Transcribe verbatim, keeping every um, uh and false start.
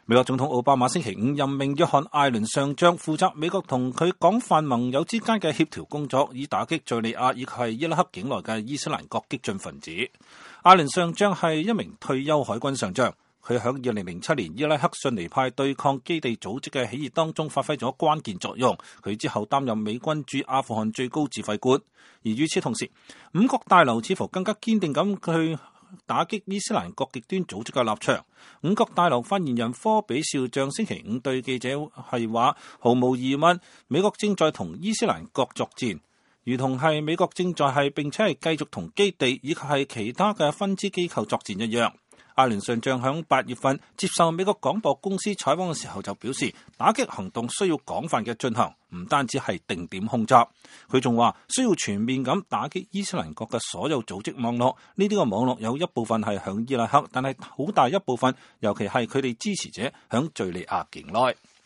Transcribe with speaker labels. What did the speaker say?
Speaker 1: 美國總統奧巴馬星期五任命約翰艾倫上將，負責美國同佢廣泛盟友之間嘅協調工作，以打擊敘利亞以及係伊拉克境內嘅伊斯蘭國激進分子。艾倫上將係一名退休海軍上將，佢喺二零零七年伊拉克遜尼派對抗基地組織嘅起義當中發揮咗關鍵作用。佢之後擔任美軍駐阿富汗最高指揮官。而與此同時，五角大樓似乎更加堅定咁去打擊伊斯蘭國極端組織嘅立場。五角大樓發言人科比少將星期五對記者係話，毫無疑問，美國正在同伊斯蘭國作戰，如同係美國正在係並且係繼續同基地以及係其他嘅分支機構作戰一樣。艾倫上將響八月份接受美國廣播公司採訪嘅時候就表示，打擊行動需要廣泛嘅進行，唔單止係定點空襲。佢仲話需要全面咁打擊伊斯蘭國嘅所有組織網絡。呢啲個網絡有一部分係響伊拉克，但係好大一部分，尤其係佢哋支持者響敘利亞境內。